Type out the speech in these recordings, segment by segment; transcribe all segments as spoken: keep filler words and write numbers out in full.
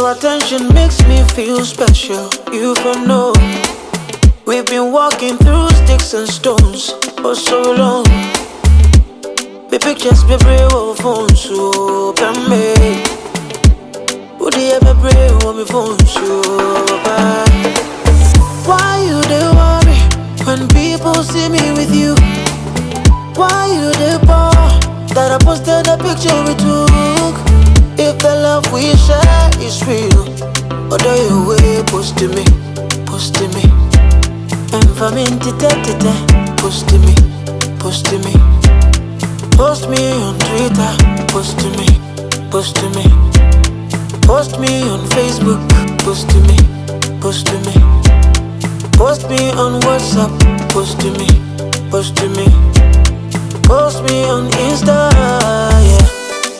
Your attention makes me feel special. You for know we've been walking through sticks and stones for so long. The pictures be brave on phone so can me. Would you ever brave on me phone so bad? Why you they worry when people see me with you? Why you they bore that I posted a picture we took? If the love we share is real, or do you way post to me, post to me? And for me, post to me, post to me. Post me on Twitter, post to me, post to me. Post me on Facebook, post to me, post to me. Post me on WhatsApp, post to me, post to me. Post me on Insta, yeah.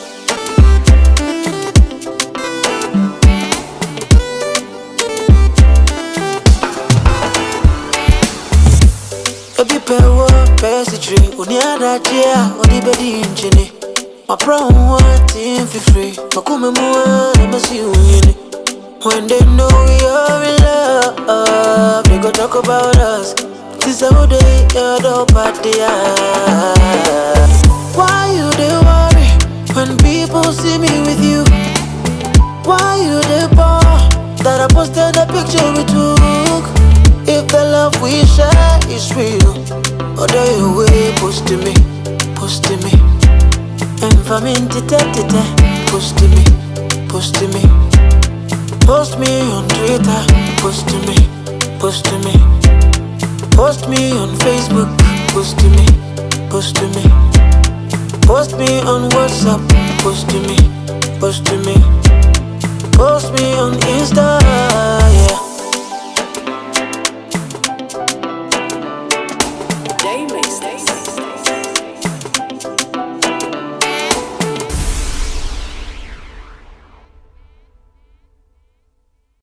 Obi pewo pesitri Uniada chia Odi bedi inchini My brown one team for free Makume muwa Nemasi uyini When they know we are in love They go talk about us This is how they heard about the eye. Why you they worry When people see me with you? Why you they bore That I posted a picture we took? If the love we share is real, or do you way post to me, post to me? And for me, post to me, post to me. Post me on Twitter, post to me, post to me. Post me on Facebook, post to me, post to me. Post me on WhatsApp, post to me, post to me. Post me on Insta.